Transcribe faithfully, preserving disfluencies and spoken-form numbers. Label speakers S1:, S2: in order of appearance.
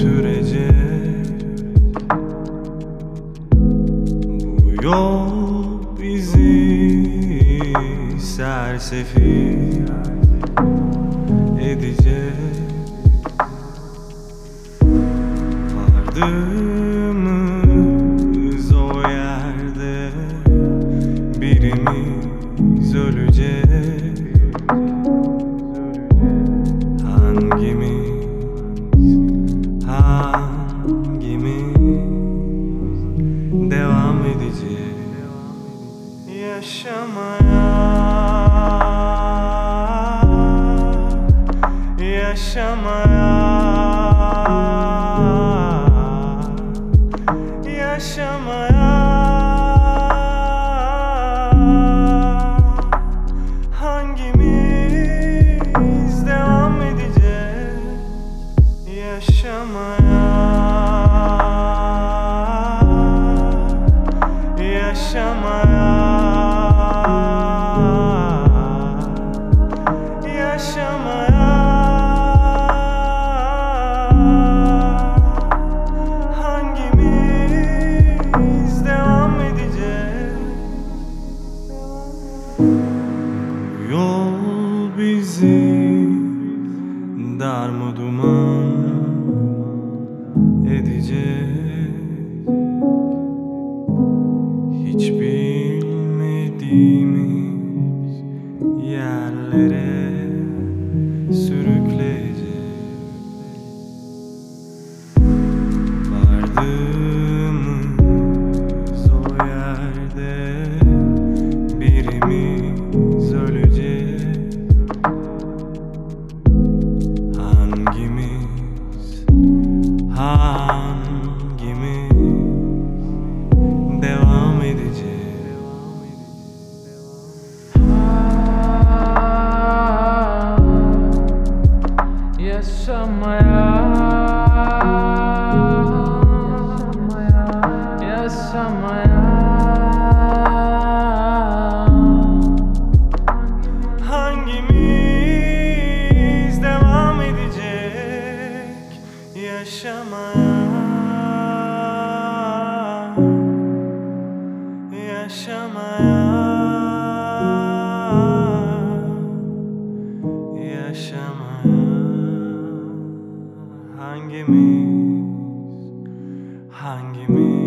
S1: götürecek. Bu yol bizi sersefil edecek. Vardığımız o yerde birimiz ölecek. Hangimiz, hangimiz devam edecek yaşamaya, yaşamaya, yaşamaya. Hangimiz devam edecek yaşamaya, yaşamaya, yaşamaya. Hangimiz devam edecek? Yol bizi darmaduman edecek. Hiç bilmediğimiz yerlere sürükleyecek. Vardığımız o yerde birimiz ölecek. Hangimiz, hangimiz devam edecek?
S2: Yaşamaya, yaşamaya.
S1: Hangimiz devam edecek yaşamaya, yaşamaya, yaşamaya. Hangimiz, hangimiz